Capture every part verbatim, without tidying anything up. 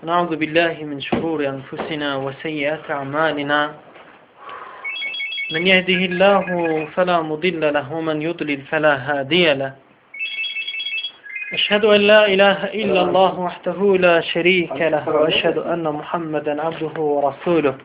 نعوذ بالله من شرور أنفسنا وسيئات أعمالنا من يهده الله فلا مضل له ومن يضلل فلا هادي له أشهد أن لا إله إلا الله وحده لا شريك له وأشهد أن محمدا عبده ورسوله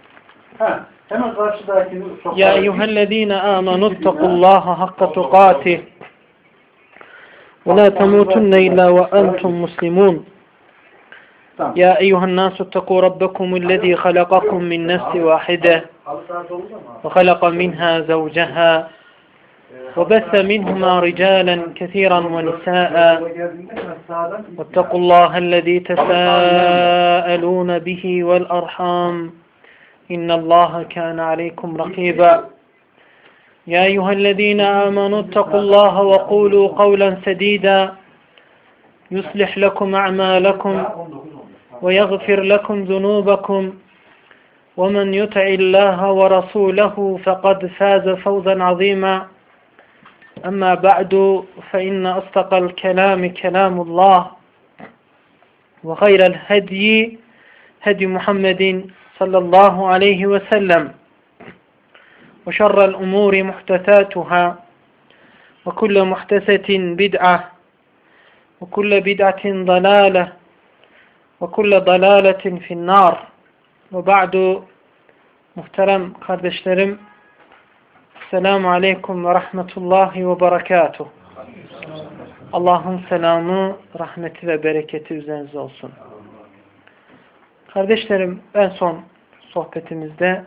يا أيها الذين آمنوا اتقوا الله حق تقاته ولا تموتن إلا وأنتم مسلمون يا أيها الناس اتقوا ربكم الذي خلقكم من نفس واحدة وخلق منها زوجها وبث منهما رجالا كثيرا ونساء واتقوا الله الذي تساءلون به والأرحام إن الله كان عليكم رقيبا يا أيها الذين آمنوا اتقوا الله وقولوا قولا سديدا يصلح لكم أعمالكم ويغفر لكم ذنوبكم ومن يطع الله ورسوله فقد فاز فوزا عظيما أما بعد فإن أصدق الكلام كلام الله وخير الهدي هدي محمد صلى الله عليه وسلم وشر الأمور محدثاتها وكل محدثة بدعة وكل بدعة ضلالة وكل ضلالة في النار وبعد muhterem kardeşlerim Selamun Aleyküm ve Rahmetullahi ve Berekatuh. Allah'ın selamı, rahmeti ve bereketi üzerinize olsun. Kardeşlerim, en son sohbetimizde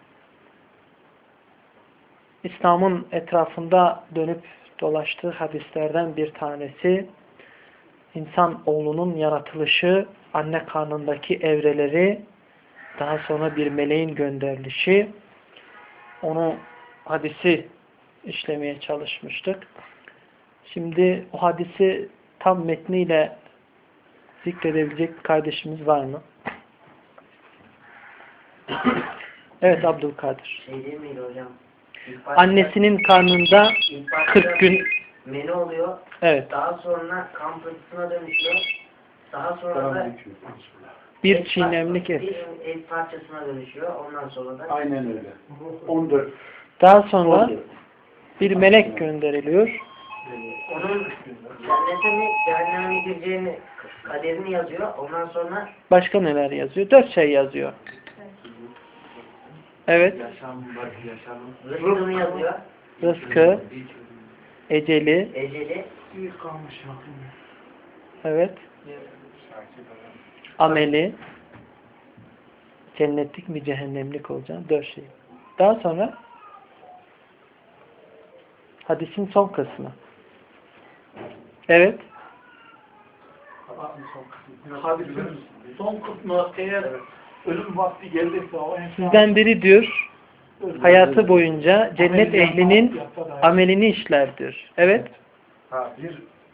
İslam'ın etrafında dönüp dolaştığı hadislerden bir tanesi İnsan oğlunun yaratılışı, anne karnındaki evreleri, daha sonra bir meleğin gönderilişi, onu hadisi işlemeye çalışmıştık. Şimdi o hadisi tam metniyle zikredebilecek bir kardeşimiz var mı? Evet Abdülkadir. Şey değil miydi hocam? Annesinin karnında kırk gün meni oluyor. Evet. Daha sonra kan pıhtısına dönüşüyor. Daha sonra da bir çiğnemlik et. Bir et parçasına dönüşüyor. Ondan sonra da aynen öyle. on dört. Daha sonra bir melek gönderiliyor. onun cennete mi cehenneme mi gireceğini kaderini yazıyor. Ondan sonra Başka neler yazıyor? Dört şey yazıyor. Evet. rızkını yazıyor. Rızkı, eceli, Eceli, evet, ameli, cennetlik mi cehennemlik olacağını, dört şey. Daha sonra hadisin son kısmı. Evet. Hadisin son kısmı eğer ölüm vakti geldiyse o insan Sizden biri diyor, hayatı boyunca cennet ehlinin amelini işler diyor. Evet. ha, bir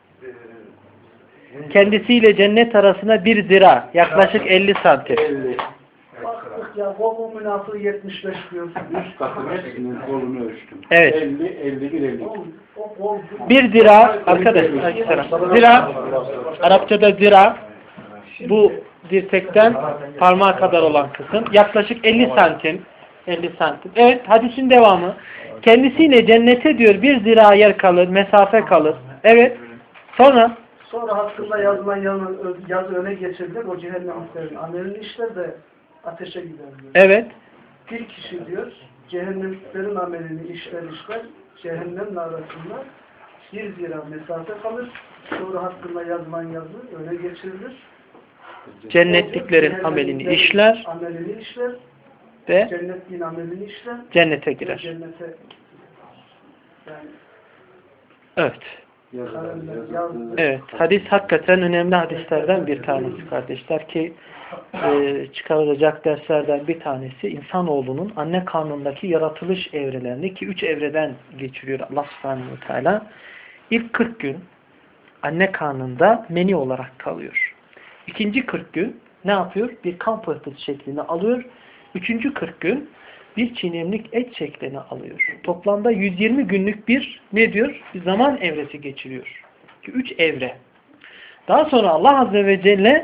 e, Kendisiyle cennet arasında bir zira, yaklaşık elli santim. elli. Baktık ya Volvo münafığı yetmiş beş diyorsun. Üst katın hepsinin kolunu ölçtüm. Evet. elli, elli bir, elli. O, o, Bir zira, arkadaşlar, zira, Arapçada zira, bu dirsekten parmağa kadar olan kısım, yaklaşık elli santim. elli santim. Evet, hadisin devamı. Kendisiyle cennete diyor bir zira yer kalır, mesafe kalır. Evet. Sonra sonra hakkında yazılan yazı, yazı öne geçirilir. O cehennemliklerin amelini işler de ateşe gider diyor. evet. Bir kişi diyor cehennemliklerin amelini işler işler cehennemle arasında bir zira mesafe kalır. Sonra hakkında yazılan yazı öne geçirilir. Cennetliklerin amelini işler Amelini işler. ve Cennetliğin amelini işler. cennete girer. Cennete yani Evet. Evet. Hadis hakikaten önemli hadislerden bir tanesi kardeşler ki e, çıkarılacak derslerden bir tanesi insanoğlunun anne karnındaki yaratılış evrelerinde ki üç evreden geçiriyor Allah subhanahu ve teala. İlk kırk gün anne karnında meni olarak kalıyor. İkinci kırk gün ne yapıyor? Bir kan pıhtısı şeklini alıyor. Üçüncü kırk gün bir çiğnemlik et şeklini alıyor. Toplamda yüz yirmi günlük bir ne diyor? Bir zaman evresi geçiriyor. Üç evre. Daha sonra Allah Azze ve Celle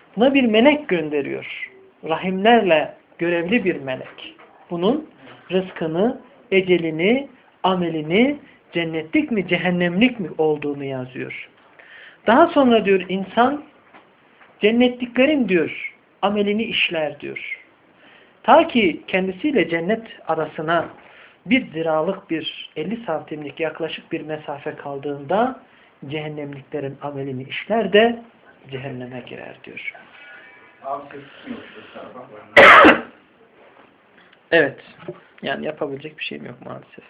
Buna bir melek gönderiyor. Rahimlerle görevli bir melek. Bunun rızkını, ecelini, amelini cennetlik mi, cehennemlik mi olduğunu yazıyor. Daha sonra diyor insan cennetliklerin diyor amelini işler diyor. Ta ki kendisiyle cennet arasına bir ziralık bir elli santimlik yaklaşık bir mesafe kaldığında cehennemliklerin amelini işler de cehenneme girer diyor. Evet. Yani yapabilecek bir şeyim yok maalesef.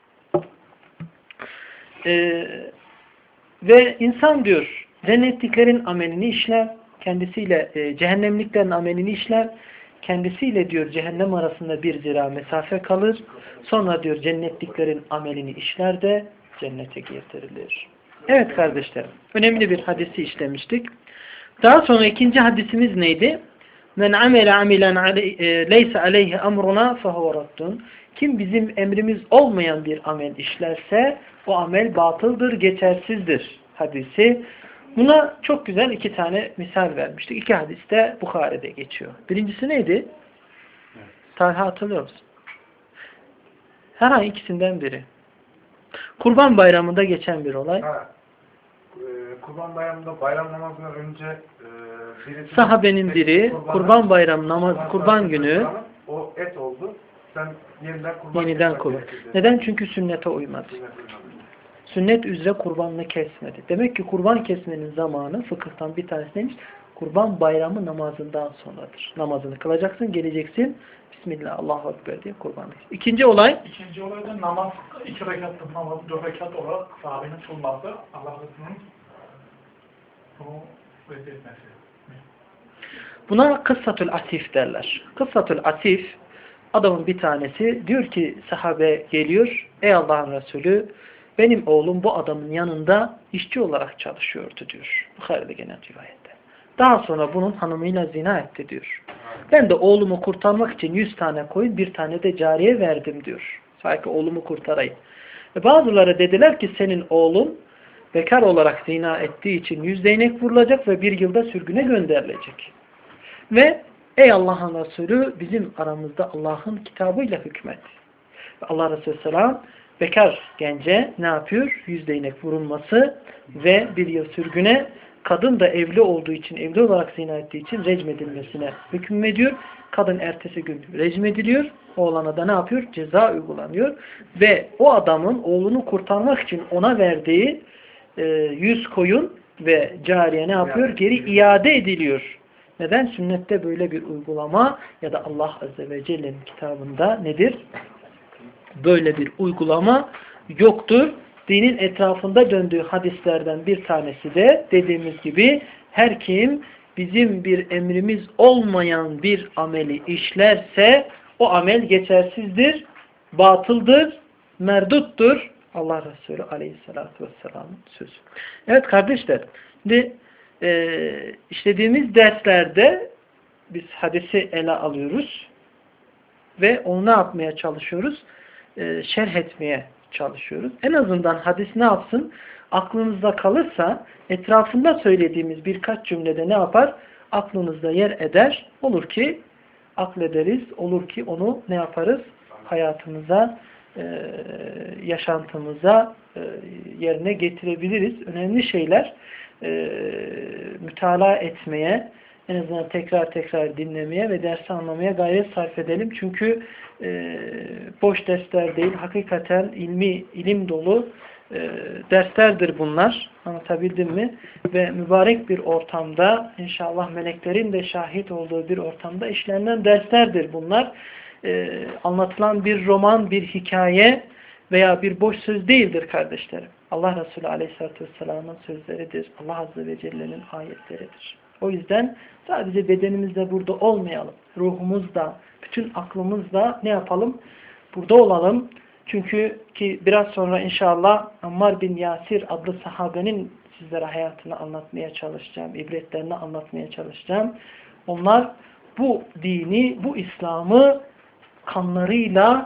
Ee, ve insan diyor cennetliklerin amelini işler, kendisiyle e, cehennemliklerin amelini işler, kendisiyle diyor cehennem arasında bir zira mesafe kalır. Sonra diyor cennetliklerin amelini işler de cennete getirilir. Evet kardeşlerim. Önemli bir hadisi işlemiştik. Daha sonra ikinci hadisimiz neydi? Men amele amilen leyse aleyhi emruna fehuve raddun. Kim bizim emrimiz olmayan bir amel işlerse o amel batıldır, geçersizdir hadisi. Buna çok güzel iki tane misal vermiştik. İki hadis de Bukhari'de geçiyor. Birincisi neydi? Evet. Talha hatırlıyor musun? Herhangi ikisinden biri. Kurban Bayramı'nda geçen bir olay. Ha. Ee, Kurban Bayramı'nda bayram namazından önce e, birisi, sahabenin biri kurbanı, Kurban Bayramı namazı, kurban, kurban günü o et oldu. Sen yeniden kurban yeniden kurban. Neden? Çünkü sünnete uymadı. Sünnet üzere kurbanını kesmedi. Demek ki kurban kesmenin zamanı fıkıhtan bir tanesi neymiş? Kurban Bayramı namazından sonradır. Namazını kılacaksın, geleceksin. Bismillah, Allahu Ekber diye kurban kes. İkinci olay. İkinci olay da namaz, iki rekatlık namaz, dört rekat olarak sahabenin kılması, Allah Resulü'nün bunu reddetmesi. Buna kıssatül asif derler. Kıssatül asif, adamın bir tanesi diyor ki sahabe geliyor. Ey Allah'ın Resulü, benim oğlum bu adamın yanında işçi olarak çalışıyordu diyor. Bukhari'de gelen rivayette. Daha sonra bunun hanımıyla zina etti diyor. Ben de oğlumu kurtarmak için yüz tane koyun, bir tane de cariye verdim diyor. Sanki oğlumu kurtarayım. Ve bazıları dediler ki senin oğlun bekar olarak zina ettiği için yüz değnek vurulacak ve bir yılda sürgüne gönderilecek. Ve ey Allah'ın Resulü bizim aramızda Allah'ın kitabıyla hükmet. Ve Allah Resulü Selam bekar gence ne yapıyor? Yüz değnek vurulması ve bir yıl sürgüne, kadın da evli olduğu için, evli olarak zina ettiği için recmedilmesine hükmediyor. Kadın ertesi gün recmediliyor. Oğlana da ne yapıyor? Ceza uygulanıyor. Ve o adamın oğlunu kurtarmak için ona verdiği e, yüz koyun ve cariye ne yapıyor? Geri iade ediliyor. Neden? Sünnette böyle bir uygulama ya da Allah Azze ve Celle'nin kitabında nedir? Böyle bir uygulama yoktur. Dinin etrafında döndüğü hadislerden bir tanesi de dediğimiz gibi her kim bizim bir emrimiz olmayan bir ameli işlerse o amel geçersizdir, batıldır, merduttur. Allah Resulü Aleyhisselatü Vesselam'ın sözü. Evet kardeşler, şimdi e, işlediğimiz derslerde biz hadisi ele alıyoruz ve onu ne yapmaya çalışıyoruz? E, şerh etmeye çalışıyoruz. En azından hadis ne yapsın? Aklınızda kalırsa etrafında söylediğimiz birkaç cümlede ne yapar? Aklınızda yer eder. Olur ki aklederiz. Olur ki onu ne yaparız? Hayatımıza, e, yaşantımıza e, yerine getirebiliriz. Önemli şeyler e, mütalaa etmeye, en azından tekrar tekrar dinlemeye ve dersi anlamaya gayret sarf edelim. Çünkü e, boş dersler değil, hakikaten ilmi, ilim dolu e, derslerdir bunlar. Anlatabildim mi? Ve mübarek bir ortamda, inşallah meleklerin de şahit olduğu bir ortamda işlenen derslerdir bunlar. E, anlatılan bir roman, bir hikaye veya bir boş söz değildir kardeşlerim. Allah Resulü Aleyhisselatü Vesselam'ın sözleridir. Allah Azze ve Celle'nin ayetleridir. O yüzden sadece bedenimizde burada olmayalım. Ruhumuzda, bütün aklımızda ne yapalım? Burada olalım. Çünkü ki biraz sonra inşallah Ammar bin Yasir adlı sahabenin sizlere hayatını anlatmaya çalışacağım. İbretlerini anlatmaya çalışacağım. Onlar bu dini, bu İslam'ı kanlarıyla,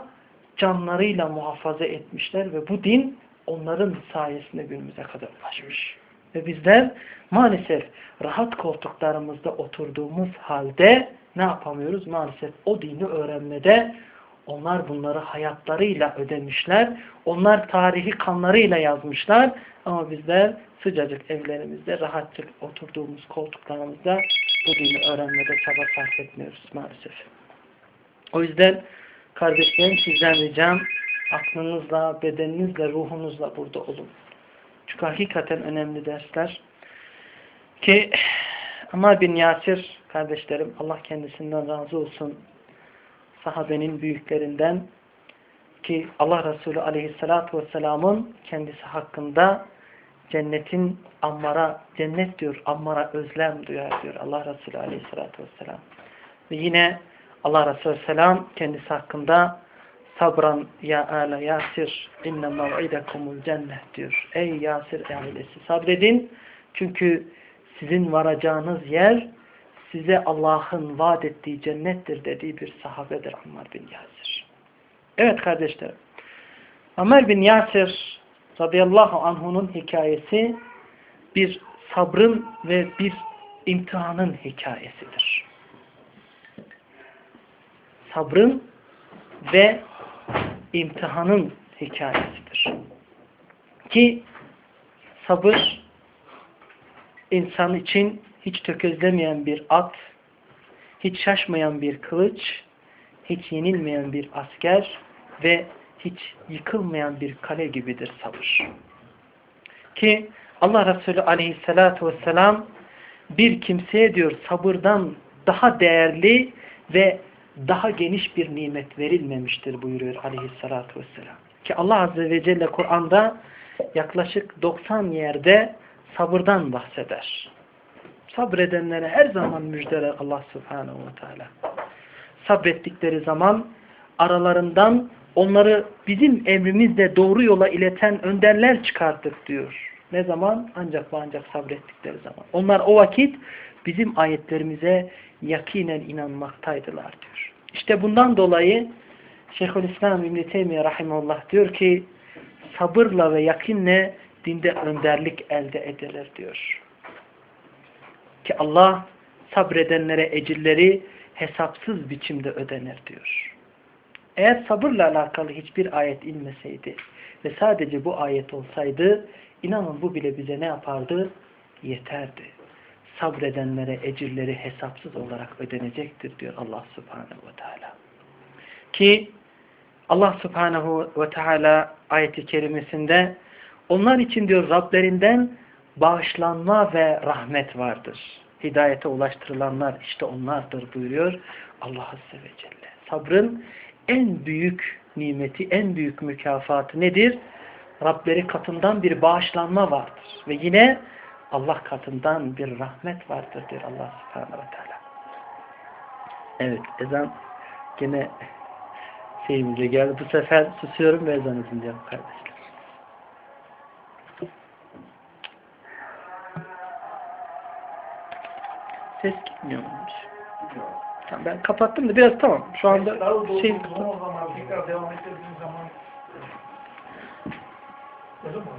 canlarıyla muhafaza etmişler ve bu din onların sayesinde günümüze kadar ulaşmış. Ve bizler maalesef rahat koltuklarımızda oturduğumuz halde ne yapamıyoruz? Maalesef o dini öğrenmede onlar bunları hayatlarıyla ödemişler. Onlar tarihi kanlarıyla yazmışlar. Ama bizler sıcacık evlerimizde rahatça oturduğumuz koltuklarımızda bu dini öğrenmede çaba sarf etmiyoruz maalesef. O yüzden kardeşlerim sizden ricam aklınızla, bedeninizle, ruhunuzla burada olun. Çünkü hakikaten önemli dersler. Ki Ammar bin Yasir kardeşlerim Allah kendisinden razı olsun sahabenin büyüklerinden ki Allah Resulü aleyhissalatu vesselamın kendisi hakkında cennetin Ammar'a cennet diyor Ammar'a özlem duyar diyor Allah Resulü aleyhissalatu vesselam. Ve yine Allah Resulü selam kendisi hakkında sabran ya ala Yasir inne mev'idekumul cennet diyor. Ey Yasir ailesi sabredin çünkü sizin varacağınız yer size Allah'ın vaat ettiği cennettir dediği bir sahabedir Ammar bin Yasir. Evet kardeşlerim. Ammar bin Yasir radıyallahu anh'unun hikayesi bir sabrın ve bir imtihanın hikayesidir. Sabrın ve imtihanın hikayesidir. Ki sabır insan için hiç tökezlemeyen bir at, hiç şaşmayan bir kılıç, hiç yenilmeyen bir asker ve hiç yıkılmayan bir kale gibidir sabır. Ki Allah Resulü aleyhissalatu vesselam bir kimseye diyor sabırdan daha değerli ve daha geniş bir nimet verilmemiştir buyuruyor aleyhissalatu vesselam. Ki Allah Azze ve Celle Kur'an'da yaklaşık doksan yerde sabırdan bahseder. Sabredenlere her zaman müjdeler Allah Subhanahu ve Teala. Sabrettikleri zaman aralarından onları bizim emrimizle doğru yola ileten önderler çıkarttık diyor. Ne zaman? Ancak ve ancak sabrettikleri zaman. Onlar o vakit bizim ayetlerimize yakinen inanmaktaydılar diyor. İşte bundan dolayı Şeyhülislam İbn-i Teymiye Rahimullah diyor ki sabırla ve yakinle dinde önderlik elde edilir diyor. Ki Allah sabredenlere ecirleri hesapsız biçimde ödenir diyor. Eğer sabırla alakalı hiçbir ayet inmeseydi ve sadece bu ayet olsaydı inanın bu bile bize ne yapardı? Yeterdi. Sabredenlere ecirleri hesapsız olarak ödenecektir diyor Allah Subhanahu ve Teala. Ki Allah Subhanahu ve Teala ayet-i kerimesinde onlar için diyor Rablerinden bağışlanma ve rahmet vardır. Hidayete ulaştırılanlar işte onlardır buyuruyor Allah Azze ve Celle. Sabrın en büyük nimeti, en büyük mükafatı nedir? Rableri katından bir bağışlanma vardır. Ve yine Allah katından bir rahmet vardır diyor Allah Subhanahu ve Teala. Evet, ezan gene şeyimize geldi. Bu sefer susuyorum ve ezanı dinliyorum kardeşler. Ses gitmiyor muymuş? Tamam, ben kapattım da biraz tamam. Şu anda şey o zaman tekrar devam ettirdiğim zaman ne zaman?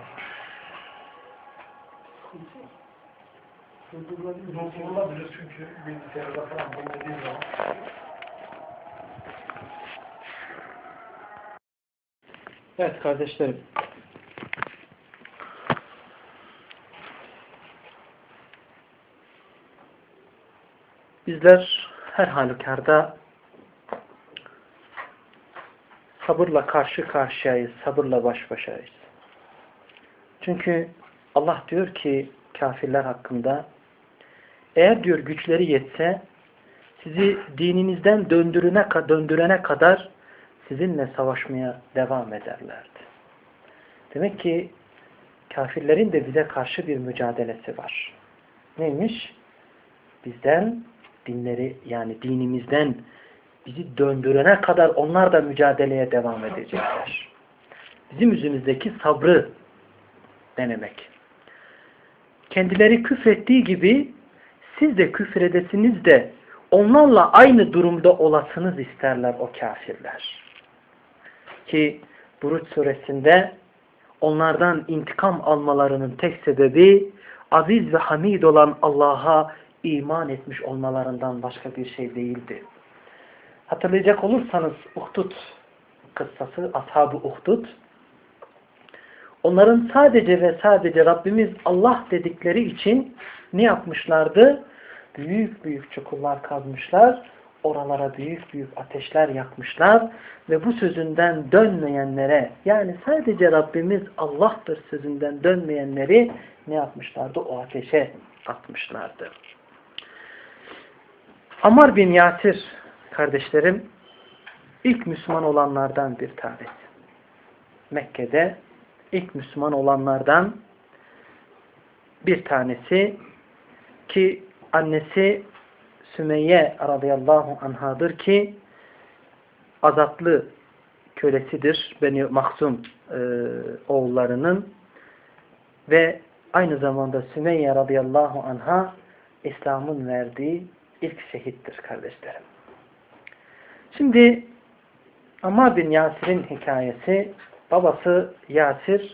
Durdurulabilir çünkü bilgisayarda falan bulunduğu zaman. Evet kardeşlerim. Bizler her halükarda sabırla karşı karşıyayız, sabırla baş başayız. Çünkü Allah diyor ki kafirler hakkında eğer diyor güçleri yetse sizi dininizden döndürene, döndürene kadar sizinle savaşmaya devam ederlerdi. Demek ki kafirlerin de bize karşı bir mücadelesi var. Neymiş? Bizden dinleri yani dinimizden bizi döndürene kadar onlar da mücadeleye devam edecekler. Bizim yüzümüzdeki sabrı denemek. Kendileri küfrettiği gibi siz de küfredesiniz de onlarla aynı durumda olasınız isterler o kafirler. Ki Buruç suresinde onlardan intikam almalarının tek sebebi aziz ve hamid olan Allah'a iman etmiş olmalarından başka bir şey değildi. Hatırlayacak olursanız Uhdud kıssası, Ashab-ı Uhdud, onların sadece ve sadece Rabbimiz Allah dedikleri için ne yapmışlardı? Büyük büyük çukurlar kazmışlar, oralara büyük büyük ateşler yakmışlar ve bu sözünden dönmeyenlere, yani sadece Rabbimiz Allah'tır sözünden dönmeyenleri ne yapmışlardı? O ateşe atmışlardı. Ammar bin Yasir kardeşlerim ilk Müslüman olanlardan bir tanesi. Mekke'de ilk Müslüman olanlardan bir tanesi ki annesi Sümeyye radıyallahu anhadır ki azatlı kölesidir Beni Mahzum e, oğullarının ve aynı zamanda Sümeyye radıyallahu anha İslam'ın verdiği ilk şehittir kardeşlerim. Şimdi Ammar bin Yasir'in hikayesi, babası Yasir,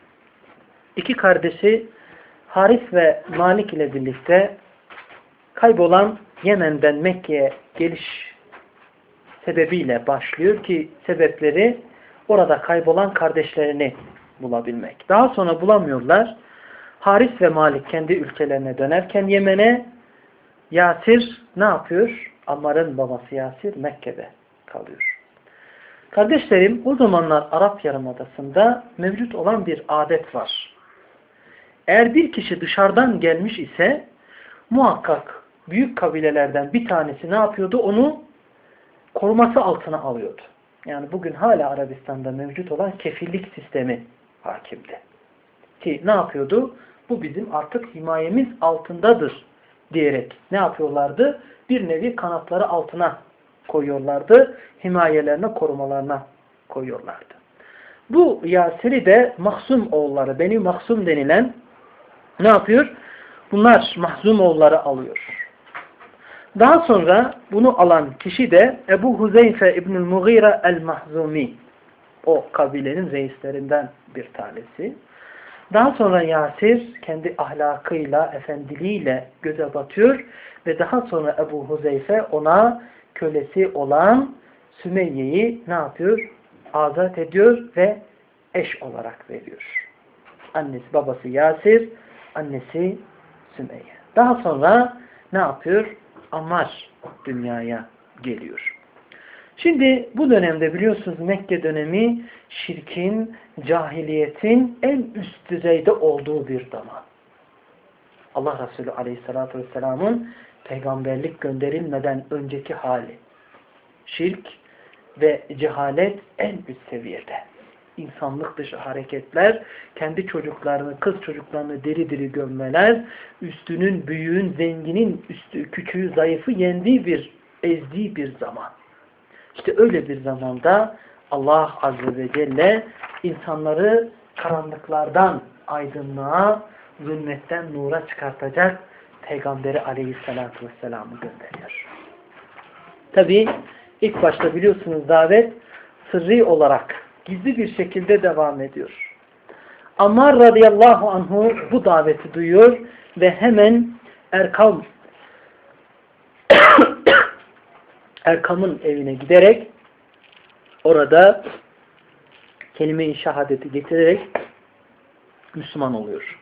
iki kardeşi Haris ve Malik ile birlikte kaybolan Yemen'den Mekke'ye geliş sebebiyle başlıyor ki sebepleri orada kaybolan kardeşlerini bulabilmek. Daha sonra bulamıyorlar. Haris ve Malik kendi ülkelerine dönerken Yemen'e, Yasir ne yapıyor? Ammar'ın babası Yasir Mekke'de kalıyor. Kardeşlerim, o zamanlar Arap Yarımadası'nda mevcut olan bir adet var. Eğer bir kişi dışarıdan gelmiş ise muhakkak büyük kabilelerden bir tanesi ne yapıyordu? Onu koruması altına alıyordu. Yani bugün hala Arabistan'da mevcut olan kefillik sistemi hakimdi. Ki ne yapıyordu? Bu bizim artık himayemiz altındadır diyerek ne yapıyorlardı? Bir nevi kanatları altına koyuyorlardı. Himayelerine, korumalarına koyuyorlardı. Bu Yasir'i de Mahzum oğulları, Beni Mahzum denilen ne yapıyor? Bunlar Mahzum oğulları alıyor. Daha sonra bunu alan kişi de Ebu Huzeyfe İbnül Mughira el-Mahzumi. O kabilenin reislerinden bir tanesi. Daha sonra Yasir kendi ahlakıyla, efendiliğiyle göze batıyor ve daha sonra Ebu Huzeyfe ona kölesi olan Sümeyye'yi ne yapıyor? Azat ediyor ve eş olarak veriyor. Annesi, babası Yasir, annesi Sümeyye. Daha sonra ne yapıyor? Ammar dünyaya geliyor. Şimdi bu dönemde biliyorsunuz Mekke dönemi şirkin, cahiliyetin en üst düzeyde olduğu bir zaman. Allah Resulü Aleyhisselatü Vesselam'ın peygamberlik gönderilmeden önceki hali. Şirk ve cehalet en üst seviyede. İnsanlık dışı hareketler, kendi çocuklarını, kız çocuklarını diri diri gömmeler, üstünün, büyüğün, zenginin, üstü, küçüğü, zayıfı yendiği bir, ezdiği bir zaman. İşte öyle bir zamanda Allah Azze ve Celle insanları karanlıklardan aydınlığa, zulmetten nura çıkartacak Peygamberi Aleyhisselatü Vesselam'ı gönderiyor. Tabi ilk başta biliyorsunuz davet sırrı olarak gizli bir şekilde devam ediyor. Ammar radıyallahu anhu bu daveti duyuyor ve hemen Erkam Erkam'ın evine giderek orada kelime-i şehadeti getirerek Müslüman oluyor.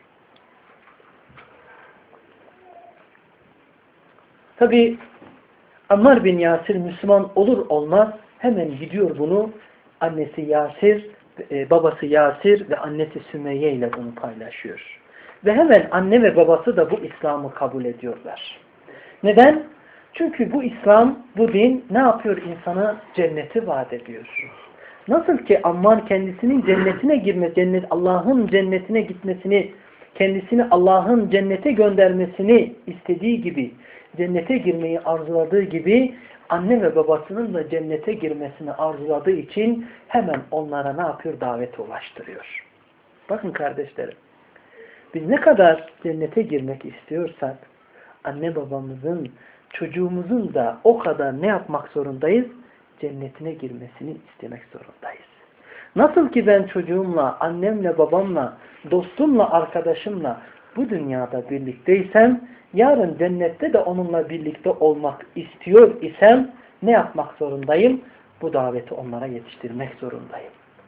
Tabi Ammar bin Yasir Müslüman olur olmaz hemen gidiyor bunu annesi Yasir, e, babası Yasir ve annesi Sümeyye ile bunu paylaşıyor. Ve hemen anne ve babası da bu İslam'ı kabul ediyorlar. Neden? Çünkü bu İslam, bu din ne yapıyor? İnsana cenneti vaat ediyor. Nasıl ki Ammar kendisinin cennetine girme, cennet, Allah'ın cennetine gitmesini, kendisini Allah'ın cennete göndermesini istediği gibi, cennete girmeyi arzuladığı gibi, anne ve babasının da cennete girmesini arzuladığı için hemen onlara ne yapıyor? Davete ulaştırıyor. Bakın kardeşlerim, biz ne kadar cennete girmek istiyorsak, anne babamızın, çocuğumuzun da o kadar ne yapmak zorundayız? Cennetine girmesini istemek zorundayız. Nasıl ki ben çocuğumla, annemle, babamla, dostumla, arkadaşımla bu dünyada birlikteysem, yarın cennette de onunla birlikte olmak istiyor isem ne yapmak zorundayım? Bu daveti onlara yetiştirmek zorundayım.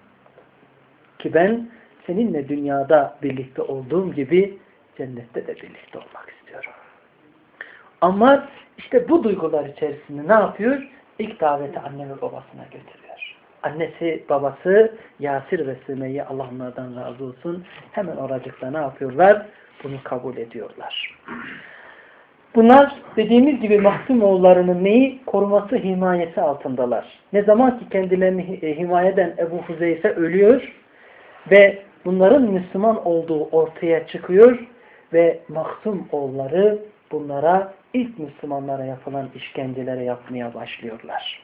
Ki ben seninle dünyada birlikte olduğum gibi cennette de birlikte olmak istiyorum. Ama işte bu duygular içerisinde ne yapıyor? İlk daveti anne ve babasına götürüyor. Annesi, babası Yasir ve Sümeyye, Allah onlardan razı olsun, hemen oracıkta ne yapıyorlar? Bunu kabul ediyorlar. Bunlar dediğimiz gibi Mahzum oğullarının neyi? Koruması, himayesi altındalar. Ne zaman ki kendilerini himayeden Ebu Huzeyfe ölüyor ve bunların Müslüman olduğu ortaya çıkıyor ve Mahzum oğulları bunlara, ilk Müslümanlara yapılan işkencelere yapmaya başlıyorlar.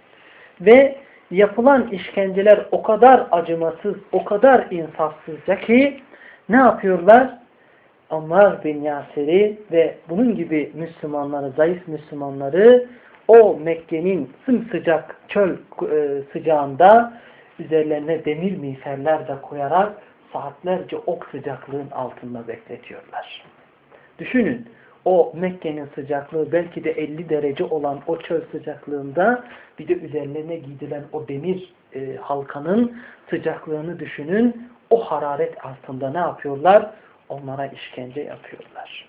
Ve yapılan işkenceler o kadar acımasız, o kadar insafsızca ki ne yapıyorlar? Ammar bin Yasir'i ve bunun gibi Müslümanları, zayıf Müslümanları o Mekke'nin sımsıcak çöl e, sıcağında üzerlerine demir miğferler de koyarak saatlerce ok sıcaklığın altında bekletiyorlar. Düşünün, o Mekke'nin sıcaklığı belki de elli derece olan o çöl sıcaklığında bir de üzerlerine giydiren o demir e, halkanın sıcaklığını düşünün. O hararet altında ne yapıyorlar? Onlara işkence yapıyorlar.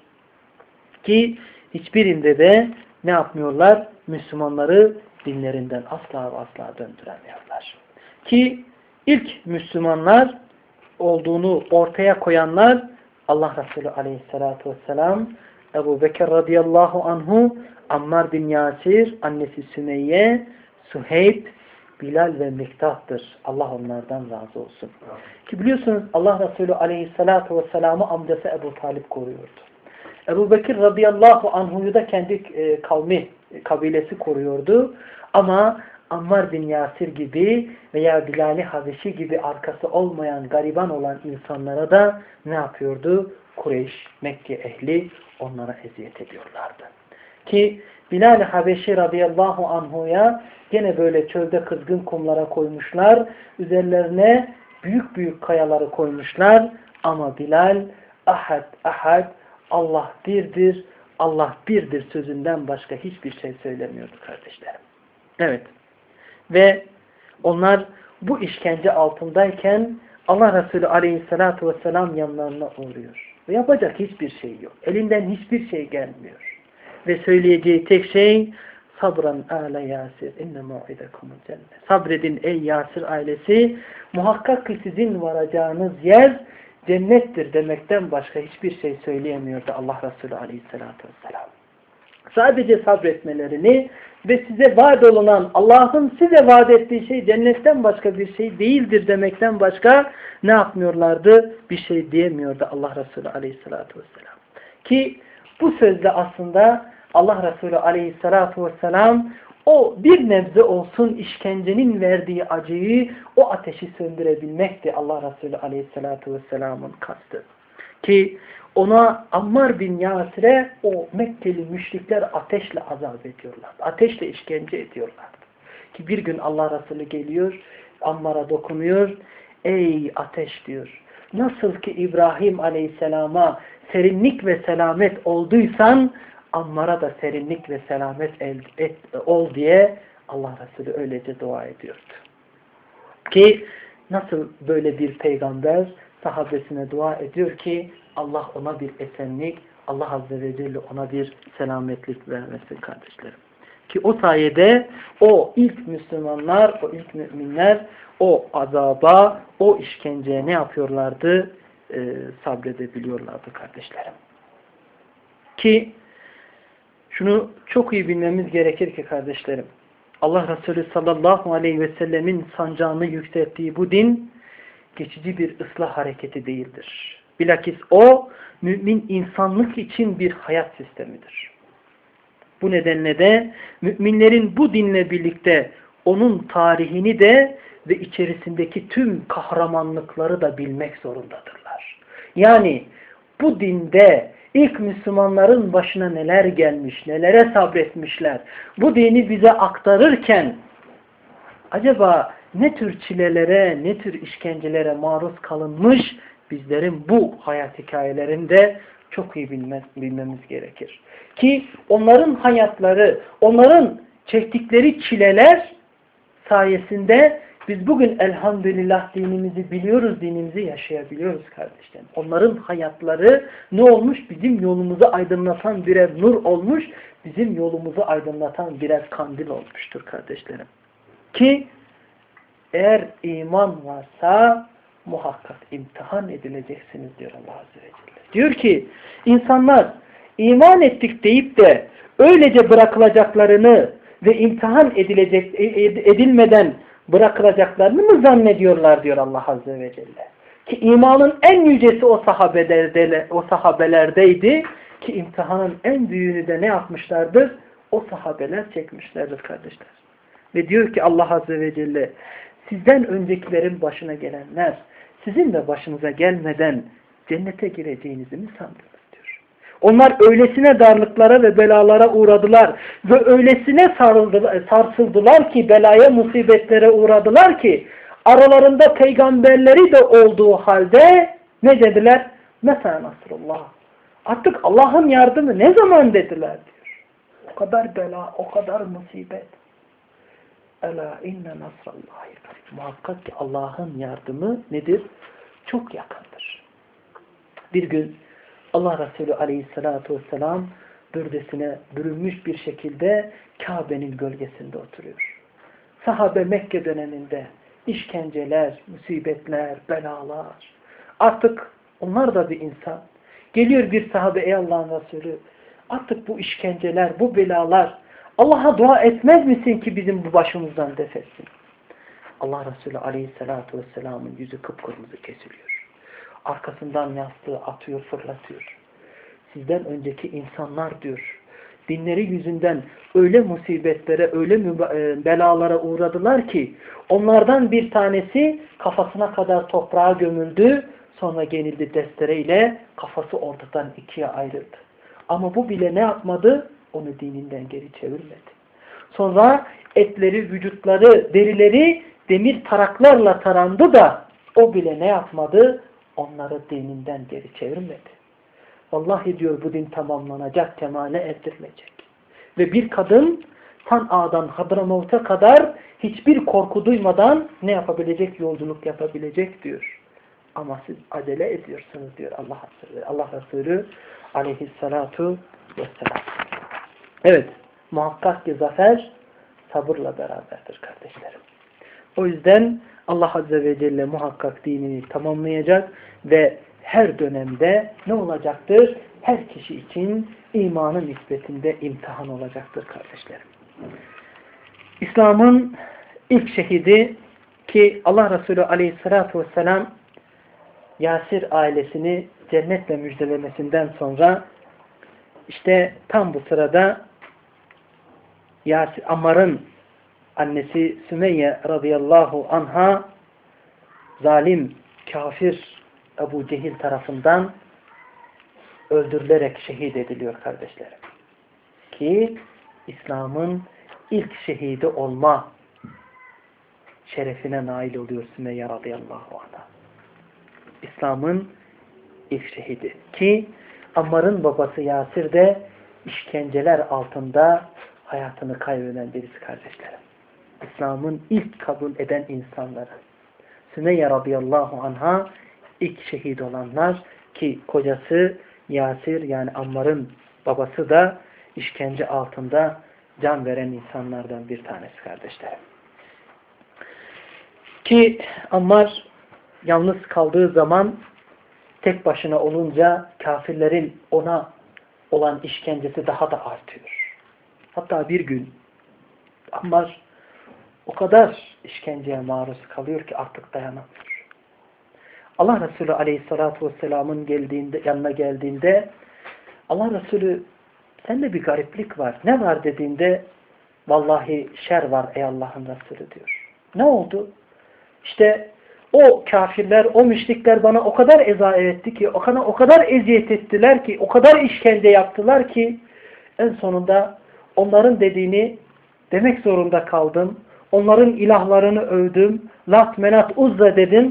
Ki hiçbirinde de ne yapmıyorlar? Müslümanları dinlerinden asla ve asla döndüremiyorlar. Ki ilk Müslümanlar olduğunu ortaya koyanlar Allah Resulü aleyhissalatu vesselam, Ebu Bekir radıyallahu anhu, Ammar bin Yasir, annesi Sümeyye, Süheyb, Bilal ve Miktat'tır. Allah onlardan razı olsun. Ki biliyorsunuz Allah Resulü aleyhissalatu vesselam'ı amcası Ebu Talip koruyordu. Ebu Bekir radıyallahu anhu'yu da kendi e, kavmi, kabilesi koruyordu. Ama Ammar bin Yasir gibi veya Bilal-i Habeşi gibi arkası olmayan, gariban olan insanlara da ne yapıyordu? Kureyş, Mekke ehli onlara eziyet ediyorlardı. Ki Bilal-i Habeşi radıyallahu anhu'ya gene böyle çölde kızgın kumlara koymuşlar. Üzerlerine büyük büyük kayaları koymuşlar. Ama Bilal ahad ahad, Allah birdir, Allah birdir sözünden başka hiçbir şey söylemiyordu kardeşlerim. Evet. Ve onlar bu işkence altındayken Allah Resulü aleyhissalatu vesselam yanlarına uğruyor. Ve yapacak hiçbir şey yok. Elinden hiçbir şey gelmiyor. Ve söyleyeceği tek şey sabran âle Yasir inne mu'idekumul cennet. Sabredin ey Yasir ailesi, muhakkak ki sizin varacağınız yer cennettir demekten başka hiçbir şey söyleyemiyordu Allah Resulü aleyhissalatu vesselam. Sadece sabretmelerini ve size vaat olunan Allah'ın size vaat ettiği şey cennetten başka bir şey değildir demekten başka ne yapmıyorlardı? Bir şey diyemiyordu Allah Resulü aleyhissalatu vesselam. Ki bu sözle aslında Allah Resulü aleyhissalatu vesselam o bir nebze olsun işkencenin verdiği acıyı, o ateşi söndürebilmekti Allah Resulü aleyhissalatu vesselamın kastı. Ki ona Ammar bin Yasir'e o Mekkeli müşrikler ateşle azap ediyorlardı. Ateşle işkence ediyorlardı. Ki bir gün Allah Resulü geliyor, Ammar'a dokunuyor. Ey ateş diyor. Nasıl ki İbrahim aleyhisselama serinlik ve selamet olduysan Ammar'a da serinlik ve selamet et, et, ol diye Allah Resulü öylece dua ediyordu. Ki nasıl böyle bir peygamber sahabesine dua ediyor ki Allah ona bir esenlik, Allah Azze ve Celle ona bir selametlik vermesin kardeşlerim. Ki o sayede o ilk Müslümanlar, o ilk müminler o azaba, o işkenceye ne yapıyorlardı? Ee, sabredebiliyorlardı kardeşlerim. Ki şunu çok iyi bilmemiz gerekir ki kardeşlerim, Allah Resulü sallallahu aleyhi ve sellemin sancağını yükselttiği bu din geçici bir ıslah hareketi değildir. Bilakis o mümin insanlık için bir hayat sistemidir. Bu nedenle de müminlerin bu dinle birlikte onun tarihini de ve içerisindeki tüm kahramanlıkları da bilmek zorundadırlar. Yani bu dinde ilk Müslümanların başına neler gelmiş, nelere sabretmişler, bu dini bize aktarırken acaba ne tür çilelere, ne tür işkencelere maruz kalınmış bizlerin bu hayat hikayelerinde çok iyi bilmez, bilmemiz gerekir. Ki onların hayatları, onların çektikleri çileler sayesinde biz bugün elhamdülillah dinimizi biliyoruz, dinimizi yaşayabiliyoruz kardeşlerim. Onların hayatları ne olmuş? Bizim yolumuzu aydınlatan birer nur olmuş, bizim yolumuzu aydınlatan birer kandil olmuştur kardeşlerim. Ki eğer iman varsa muhakkak imtihan edileceksiniz diyor Allah Azze ve Celle. Diyor ki insanlar iman ettik deyip de öylece bırakılacaklarını ve imtihan edilecek edilmeden bırakılacaklarını mı zannediyorlar diyor Allah Azze ve Celle. Ki imanın en yücesi o sahabelerde, o sahabelerdeydi ki imtihanın en büyüğünü de ne yapmışlardır? O sahabeler çekmişlerdir kardeşler. Ve diyor ki Allah Azze ve Celle sizden öncekilerin başına gelenler sizin de başınıza gelmeden cennete gireceğinizi mi sandınız diyor. Onlar öylesine darlıklara ve belalara uğradılar ve öylesine sarsıldılar ki belaya musibetlere uğradılar ki aralarında peygamberleri de olduğu halde ne dediler? Meta nasrullah. Artık Allah'ın yardımı ne zaman dediler diyor. O kadar bela, o kadar musibet. Ela inne nasrallahi. Muhakkak ki Allah'ın yardımı nedir? Çok yakındır. Bir gün Allah Resulü aleyhissalatu vesselam bürdesine bürünmüş bir şekilde Kabe'nin gölgesinde oturuyor. Sahabe Mekke döneminde işkenceler, musibetler, belalar. Artık onlar da bir insan. Geliyor bir sahabe ey Allah'ın Resulü artık bu işkenceler, bu belalar Allah'a dua etmez misin ki bizim bu başımızdan def etsin? Allah Resulü aleyhissalatu vesselamın yüzü kıpkırmızı kesiliyor. Arkasından yastığı atıyor, fırlatıyor. Sizden önceki insanlar diyor, dinleri yüzünden öyle musibetlere, öyle belalara uğradılar ki onlardan bir tanesi kafasına kadar toprağa gömüldü, sonra genildi destereyle kafası ortadan ikiye ayrıldı. Ama bu bile ne yapmadı? Onu dininden geri çevirmedi. Sonra etleri, vücutları, derileri demir taraklarla tarandı da o bile ne yapmadı? Onları dininden geri çevirmedi. Vallahi diyor bu din tamamlanacak, kemale erdirilecek. Ve bir kadın San'a'dan Hadramavut'a kadar hiçbir korku duymadan ne yapabilecek? Yolculuk yapabilecek diyor. Ama siz acele ediyorsunuz diyor Allah Resulü, Allah Resulü aleyhissalatu vesselam. Evet, muhakkak ki zafer sabırla beraberdir kardeşlerim. O yüzden Allah Azze ve Celle muhakkak dinini tamamlayacak ve her dönemde ne olacaktır? Her kişi için imanın nispetinde imtihan olacaktır kardeşlerim. İslam'ın ilk şehidi ki Allah Resulü Aleyhisselatü Vesselam Yasir ailesini cennetle müjdelemesinden sonra işte tam bu sırada Yasir, Ammar'ın annesi Sümeyye radıyallahu anha zalim, kafir Ebu Cehil tarafından öldürülerek şehit ediliyor kardeşlerim. Ki İslam'ın ilk şehidi olma şerefine nail oluyor Sümeyye radıyallahu anha. İslam'ın ilk şehidi. Ki Ammar'ın babası Yasir de işkenceler altında hayatını kaybeden birisi kardeşlerim. İslam'ın ilk kabul eden insanları. Sümeyye radıyallahu anha ilk şehit olanlar ki kocası Yasir yani Ammar'ın babası da işkence altında can veren insanlardan bir tanesi kardeşlerim. Ki Ammar yalnız kaldığı zaman tek başına olunca kafirlerin ona olan işkencesi daha da artıyor. Hatta bir gün Ammar o kadar işkenceye maruz kalıyor ki artık dayanamıyor. Allah Resulü Aleyhisselatü Vesselam'ın geldiğinde, yanına geldiğinde Allah Resulü sende bir gariplik var. Ne var dediğinde vallahi şer var ey Allah'ın Resulü diyor. Ne oldu? İşte o kafirler, o müşrikler bana o kadar eza etti ki, o kadar, o kadar eziyet ettiler ki, o kadar işkence yaptılar ki en sonunda onların dediğini demek zorunda kaldım. Onların ilahlarını övdüm. Lat, Menat, Uzza dedim.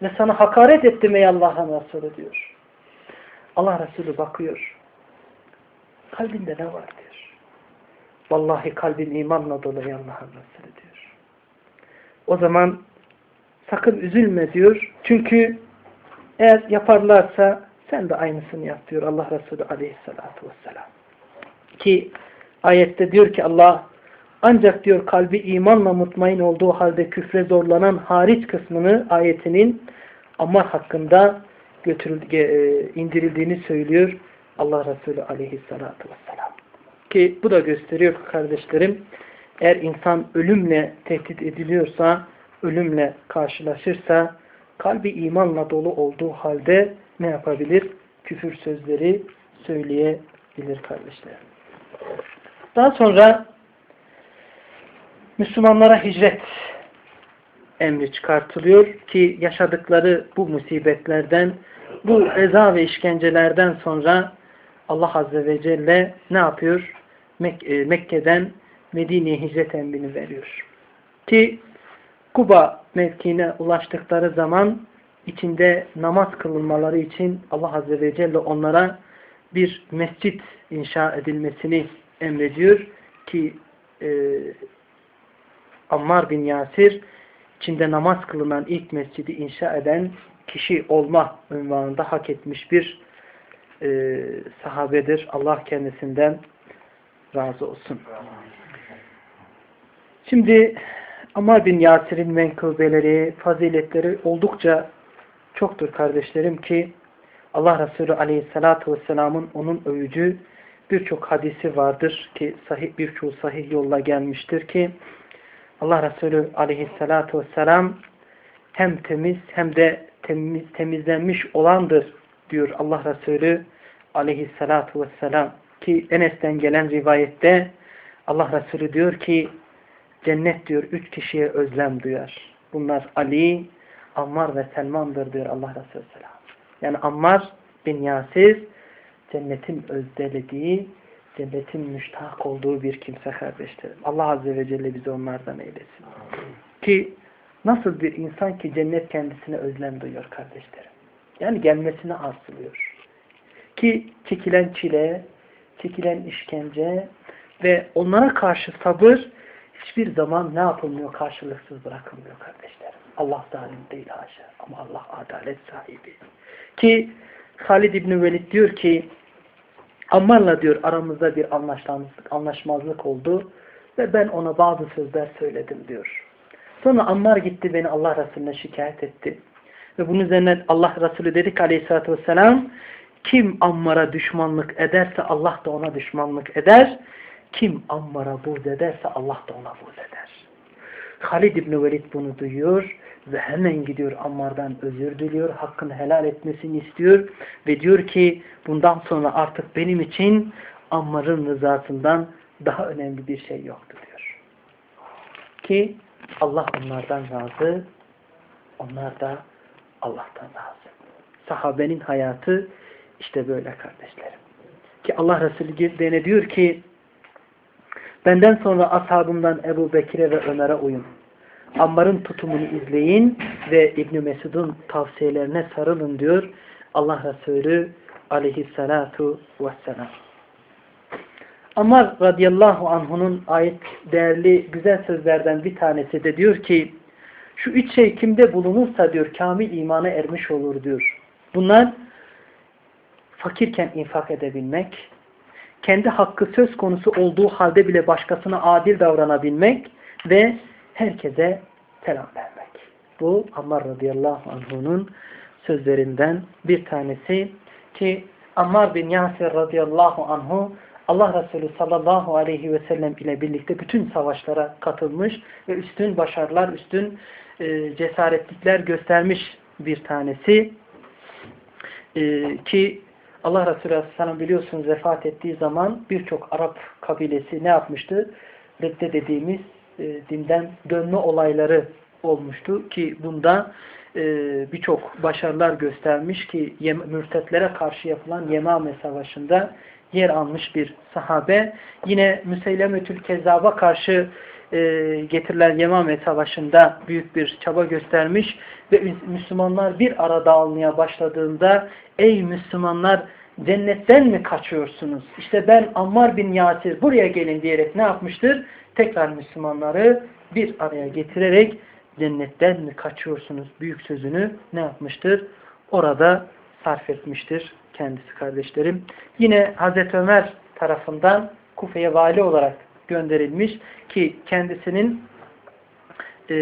ve sana hakaret ettim ey Allah'ın Resulü diyor. Allah Resulü bakıyor. Kalbinde ne var diyor. Vallahi kalbin imanla dolu ey Allah'ın Resulü diyor. O zaman sakın üzülme diyor. Çünkü eğer yaparlarsa sen de aynısını yap diyor Allah Resulü aleyhissalatu vesselam. Ki ayette diyor ki Allah ancak diyor kalbi imanla mutmain olduğu halde küfre zorlanan hariç kısmını ayetinin Ammar hakkında götürüldü, indirildiğini söylüyor Allah Resulü aleyhissalatu vesselam. Ki bu da gösteriyor kardeşlerim, eğer insan ölümle tehdit ediliyorsa, ölümle karşılaşırsa, kalbi imanla dolu olduğu halde ne yapabilir? Küfür sözleri söyleyebilir kardeşlerim. Daha sonra Müslümanlara hicret emri çıkartılıyor ki yaşadıkları bu musibetlerden, bu eza ve işkencelerden sonra Allah Azze ve Celle ne yapıyor? Mek Mekke'den Medine'ye hicret emrini veriyor. Ki Kuba mevkiine ulaştıkları zaman içinde namaz kılınmaları için Allah Azze ve Celle onlara bir mescit inşa edilmesini emrediyor ki e, Ammar bin Yasir içinde namaz kılınan ilk mescidi inşa eden kişi olma unvanında hak etmiş bir e, sahabedir. Allah kendisinden razı olsun. Şimdi Ammar bin Yasir'in menkıbeleri, faziletleri oldukça çoktur kardeşlerim ki Allah Resulü Aleyhisselatü Vesselam'ın onun övücü birçok hadisi vardır ki sahih birçoğu sahih yolla gelmiştir ki Allah Resulü Aleyhisselatü Vesselam hem temiz hem de temiz, temizlenmiş olandır diyor Allah Resulü Aleyhisselatü Vesselam ki Enes'ten gelen rivayette Allah Resulü diyor ki cennet diyor üç kişiye özlem duyar. Bunlar Ali, Ammar ve Selman'dır diyor Allah Resulü Selam. Yani Ammar bin Yasir cennetin özdelediği, cennetin müştak olduğu bir kimse kardeşlerim. Allah Azze ve Celle bizi onlardan eylesin. Ki nasıl bir insan ki cennet kendisine özlem duyuyor kardeşlerim. Yani gelmesini arzuluyor. Ki çekilen çile, çekilen işkence ve onlara karşı sabır hiçbir zaman ne yapılmıyor? Karşılıksız bırakılmıyor kardeşlerim. Allah zalim değil haşa. Ama Allah adalet sahibi. Ki Halid İbni Velid diyor ki Ammar'la diyor aramızda bir anlaşmazlık, anlaşmazlık oldu ve ben ona bazı sözler söyledim diyor. Sonra Ammar gitti beni Allah Resulüne şikayet etti. Ve bunun üzerine Allah Resulü dedi ki Aleyhisselatü Vesselam kim Ammar'a düşmanlık ederse Allah da ona düşmanlık eder. Kim Ammar'a buğz ederse Allah da ona buğz eder. Halid İbni Velid bunu duyuyor ve hemen gidiyor Ammar'dan özür diliyor. Hakkını helal etmesini istiyor. Ve diyor ki bundan sonra artık benim için Ammar'ın rızasından daha önemli bir şey yoktur diyor. Ki Allah onlardan razı, onlar da Allah'tan razı. Sahabenin hayatı işte böyle kardeşlerim. Ki Allah Resulü de diyor ki benden sonra ashabımdan Ebu Bekir'e ve Ömer'e uyun. Ammar'ın tutumunu izleyin ve İbn Mesud'un tavsiyelerine sarılın diyor Allah Resulü aleyhissalatu vesselam. Ammar radıyallahu anh'unun ayet değerli güzel sözlerden bir tanesi de diyor ki şu üç şey kimde bulunursa diyor kamil imana ermiş olur diyor. Bunlar fakirken infak edebilmek, kendi hakkı söz konusu olduğu halde bile başkasına adil davranabilmek ve herkese selam vermek. Bu Ammar radıyallahu anh'unun sözlerinden bir tanesi ki Ammar bin Yasir radıyallahu anhu Allah Resulü sallallahu aleyhi ve sellem ile birlikte bütün savaşlara katılmış ve üstün başarılar, üstün e, cesaretlikler göstermiş bir tanesi e, ki Allah Resulü Aleyhisselam biliyorsunuz vefat ettiği zaman birçok Arap kabilesi ne yapmıştı? Redde dediğimiz e, dinden dönme olayları olmuştu ki bunda e, birçok başarılar göstermiş ki mürtetlere karşı yapılan Yemame Savaşı'nda yer almış bir sahabe. Yine Müseylemetül Kezzab'a karşı e, getirilen Yemame Savaşı'nda büyük bir çaba göstermiş ve Müslümanlar bir arada almaya başladığında ey Müslümanlar cennetten mi kaçıyorsunuz? İşte ben Ammar bin Yasir buraya gelin diyerek ne yapmıştır? Tekrar Müslümanları bir araya getirerek cennetten mi kaçıyorsunuz? Büyük sözünü ne yapmıştır? Orada sarf etmiştir kendisi kardeşlerim. Yine Hazreti Ömer tarafından Kufe'ye vali olarak gönderilmiş ki kendisinin e,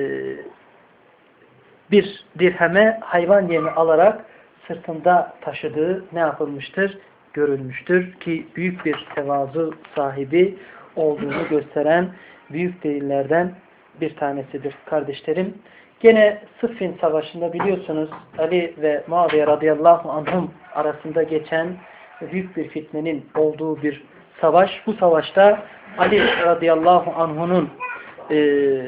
bir dirheme hayvan yemi alarak sırtında taşıdığı ne yapılmıştır? Görülmüştür ki büyük bir tevazu sahibi olduğunu gösteren büyük delillerden bir tanesidir kardeşlerim. Gene Sıffin Savaşı'nda biliyorsunuz Ali ve Muaviye radıyallahu anhum arasında geçen büyük bir fitnenin olduğu bir savaş. Bu savaşta Ali radıyallahu anh'unun e,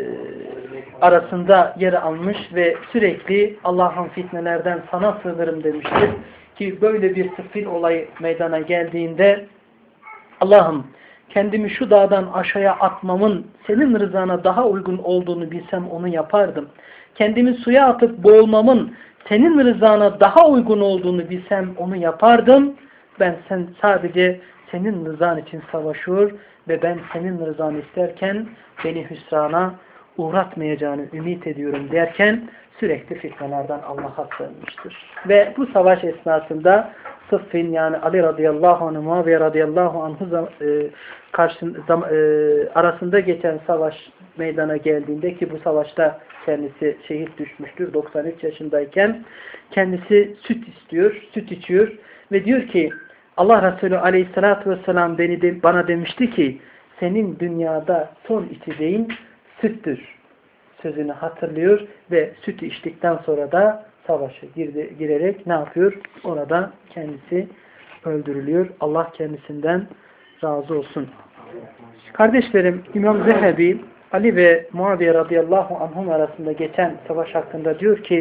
arasında yer almış ve sürekli Allah'ın fitnelerden sana sığınırım demiştir. Ki böyle bir Sıffin olayı meydana geldiğinde Allah'ım kendimi şu dağdan aşağıya atmamın senin rızana daha uygun olduğunu bilsem onu yapardım. Kendimi suya atıp boğulmamın senin rızana daha uygun olduğunu bilsem onu yapardım. Ben sen sadece senin rızan için savaşıyor ve ben senin rızanı isterken beni hüsrana uğratmayacağını ümit ediyorum derken sürekli fitnelerden Allah'a sığınmıştır. Ve bu savaş esnasında Sıffin yani Ali radıyallahu anh, Muaviye radıyallahu anh e, karşı, zam, e, arasında geçen savaş meydana geldiğinde ki bu savaşta kendisi şehit düşmüştür doksan üç yaşındayken kendisi süt istiyor, süt içiyor ve diyor ki Allah Resulü aleyhissalatü vesselam beni de, bana demişti ki senin dünyada son içeceğin süttür sözünü hatırlıyor ve sütü içtikten sonra da savaşa girdi, girerek ne yapıyor? Orada kendisi öldürülüyor. Allah kendisinden razı olsun. Kardeşlerim İmam Zehebi Ali ve Muaviye radıyallahu anhum arasında geçen savaş hakkında diyor ki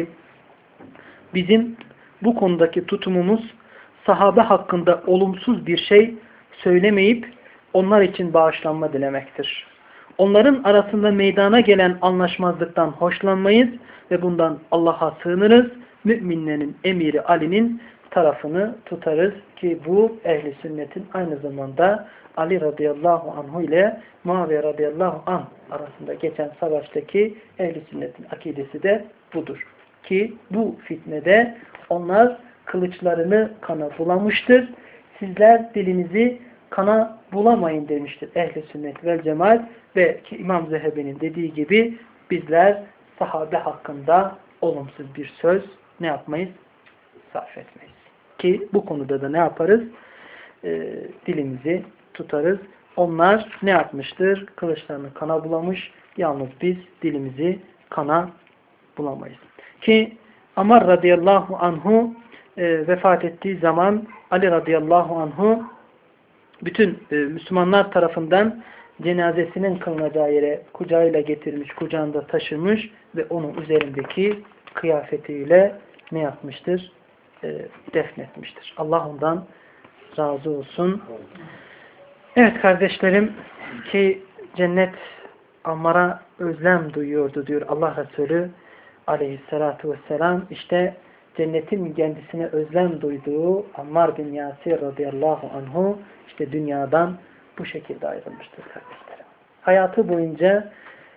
bizim bu konudaki tutumumuz sahabe hakkında olumsuz bir şey söylemeyip onlar için bağışlanma dilemektir. Onların arasında meydana gelen anlaşmazlıktan hoşlanmayız ve bundan Allah'a sığınırız. Müminlerin emiri Ali'nin tarafını tutarız ki bu ehli sünnetin aynı zamanda Ali radıyallahu anhu ile Muaviye radıyallahu anh arasında geçen savaştaki ehli sünnetin akidesi de budur. Ki bu fitnede onlar kılıçlarını kana bulamıştır. Sizler dilinizi kana bulamayın demiştir ehli sünnet vel cemaat ve ki İmam Zehebi'nin dediği gibi bizler sahabe hakkında olumsuz bir söz ne yapmayız? Sarf etmeyiz. Ki bu konuda da ne yaparız? E, dilimizi tutarız. Onlar ne yapmıştır? Kılıçlarını kana bulamış. Yalnız biz dilimizi kana bulamayız. Ki Ammar radıyallahu anhu e, vefat ettiği zaman Ali radıyallahu anhu bütün e, Müslümanlar tarafından cenazesinin kılınacağı yere kucağıyla getirmiş, kucağında taşımış ve onun üzerindeki kıyafetiyle ne yapmıştır? E, defnetmiştir. Allah ondan razı olsun. Evet kardeşlerim ki cennet Ammar'a özlem duyuyordu diyor Allah Resulü aleyhissalatu vesselam. İşte cennetin kendisine özlem duyduğu Ammar bin Yasir radıyallahu anhu işte dünyadan bu şekilde ayrılmıştır kardeşlerim. Hayatı boyunca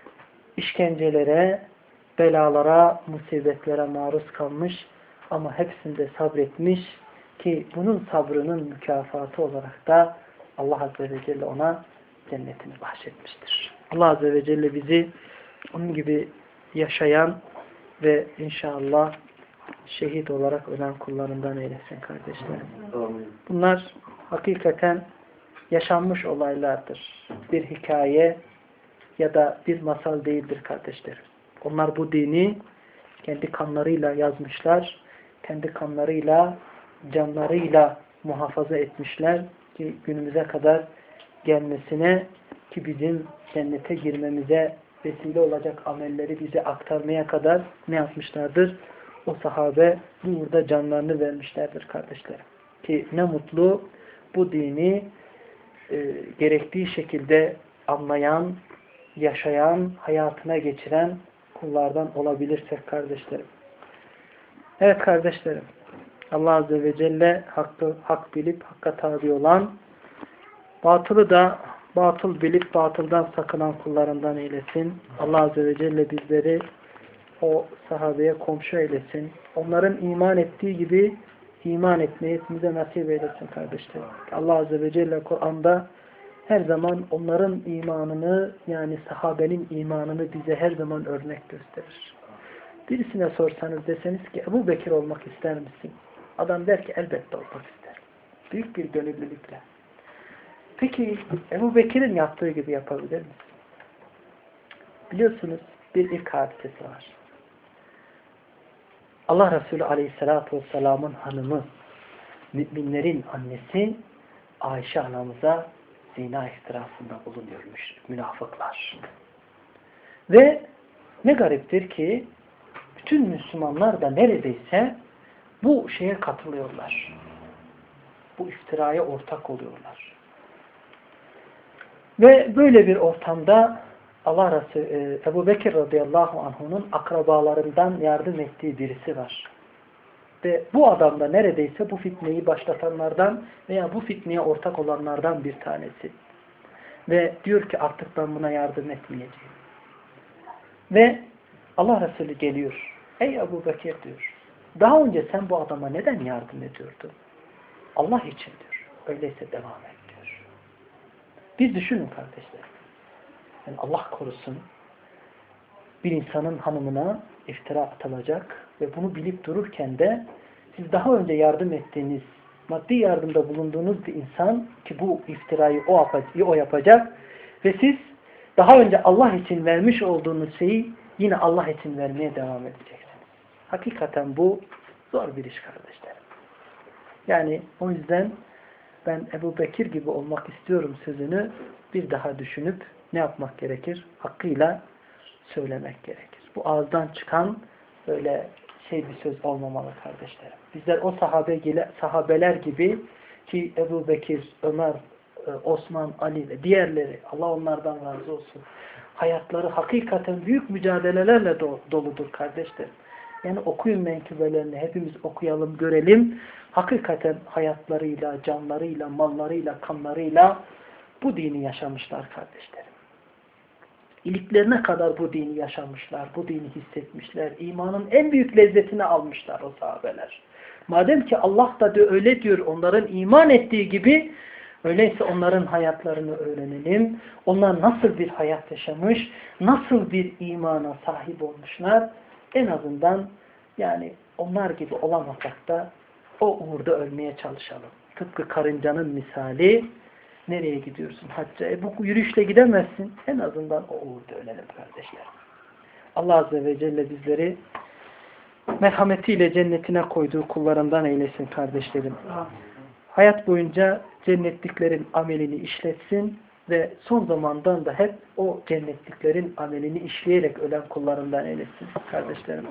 işkencelere, belalara, musibetlere maruz kalmış ama hepsinde sabretmiş ki bunun sabrının mükafatı olarak da Allah Azze ve Celle ona cennetini bahşetmiştir. Allah Azze ve Celle bizi onun gibi yaşayan ve inşallah şehit olarak ölen kullarından eylesin kardeşlerim. Bunlar hakikaten yaşanmış olaylardır. Bir hikaye ya da bir masal değildir kardeşlerim. Onlar bu dini kendi kanlarıyla yazmışlar, kendi kanlarıyla, canlarıyla muhafaza etmişler ki günümüze kadar gelmesine ki bizim cennete girmemize vesile olacak amelleri bize aktarmaya kadar ne yapmışlardır? O sahabe burada canlarını vermişlerdir kardeşlerim. Ki ne mutlu bu dini e, gerektiği şekilde anlayan, yaşayan, hayatına geçiren kullardan olabilirsek kardeşlerim. Evet kardeşlerim, Allah Azze ve Celle hakkı hak bilip hakka tabi olan, batılı da batıl bilip batıldan sakınan kullarından eylesin. Allah Azze ve Celle bizleri o sahabeye komşu eylesin. Onların iman ettiği gibi iman etmeyi hepimize nasip eylesin kardeşlerim. Allah Azze ve Celle Kur'an'da her zaman onların imanını, yani sahabenin imanını bize her zaman örnek gösterir. Birisine sorsanız, deseniz ki Ebu Bekir olmak ister misin? Adam der ki elbette olmak ister. Büyük bir gönüllülükle. Peki Ebu Bekir'in yaptığı gibi yapabilir misin? Biliyorsunuz bir ilk hadisesi var. Allah Resulü Aleyhisselatü Vesselam'ın hanımı, müminlerin annesi Ayşe anamıza zina iftirasında bulunuyormuş münafıklar. Ve ne gariptir ki bütün Müslümanlar da neredeyse bu şeye katılıyorlar. Bu iftiraya ortak oluyorlar. Ve böyle bir ortamda Allah Resulü Ebu Bekir radıyallahu anh'unun akrabalarından yardım ettiği birisi var. Ve bu adam da neredeyse bu fitneyi başlatanlardan veya bu fitneye ortak olanlardan bir tanesi. Ve diyor ki artık ben buna yardım etmeyeceğim. Ve Allah Resulü geliyor. Ey Ebu Bekir diyor. Daha önce sen bu adama neden yardım ediyordun? Allah için diyor. Öyleyse devam et diyor. Biz düşünün kardeşler. Yani Allah korusun, bir insanın hanımına iftira atılacak ve bunu bilip dururken de siz daha önce yardım ettiğiniz, maddi yardımda bulunduğunuz bir insan ki bu iftirayı o, o yapacak ve siz daha önce Allah için vermiş olduğunuz şeyi yine Allah için vermeye devam edeceksiniz. Hakikaten bu zor bir iş kardeşlerim. Yani o yüzden ben Ebu Bekir gibi olmak istiyorum sözünü bir daha düşünüp ne yapmak gerekir? Hakkıyla söylemek gerekir. Bu ağızdan çıkan böyle şey bir söz olmamalı kardeşlerim. Bizler o sahabe, sahabeler gibi ki Ebu Bekir, Ömer, Osman, Ali ve diğerleri, Allah onlardan razı olsun. Hayatları hakikaten büyük mücadelelerle doludur kardeşlerim. Yani okuyun menkıbelerini, hepimiz okuyalım, görelim. Hakikaten hayatlarıyla, canlarıyla, mallarıyla, kanlarıyla bu dini yaşamışlar kardeşlerim. İliklerine kadar bu dini yaşamışlar, bu dini hissetmişler. İmanın en büyük lezzetini almışlar o sahabeler. Madem ki Allah da öyle diyor, onların iman ettiği gibi, öyleyse onların hayatlarını öğrenelim. Onlar nasıl bir hayat yaşamış, nasıl bir imana sahip olmuşlar. En azından yani onlar gibi olamasak da o uğurda ölmeye çalışalım. Tıpkı karıncanın misali, nereye gidiyorsun hacca? E bu yürüyüşle gidemezsin. En azından o uğurda ölelim kardeşler. Allah Azze ve Celle bizleri merhametiyle cennetine koyduğu kullarından eylesin kardeşlerim. Hayat boyunca cennetliklerin amelini işletsin ve son zamandan da hep o cennetliklerin amelini işleyerek ölen kullarından eylesin kardeşlerim.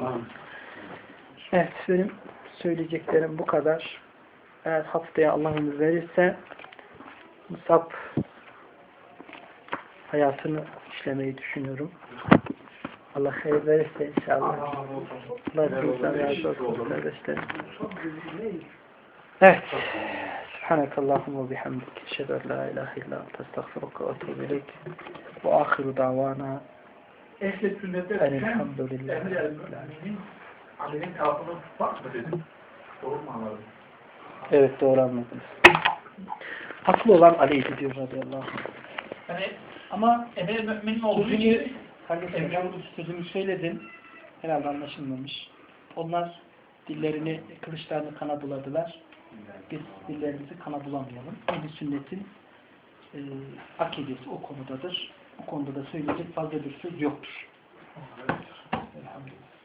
Evet, benim söyleyeceklerim bu kadar. Eğer haftaya Allah ömür verirse Musab hayatını işlemeyi düşünüyorum. Allah hayır verirse inşallah. Allah hepimizden razı olsun kardeşlerim. Evet. Subhanakallahumma ve bihamdik. Eşhedü en la ilahe illa ente estağfiruke ve etûbü ileyk. Ve ahiru davana Ehl-i sünnette elhamdülillah. Ali'nin tarafını var mı dedim? Doğru mu anladım? Evet, doğru anladınız. Haklı olan Ali'ydi diyor radıyallahu anh. Yani ama emir müminin olduğu Sözünü, için kardeşim, sözümü söyledim. Herhalde anlaşılmamış. Onlar dillerini, kılıçlarını kana buladılar. Biz dillerimizi kana bulamayalım. Ehl-i sünnetin e, akidesi o konudadır. O konuda da söyleyecek fazla bir söz yoktur. Elhamdülillah.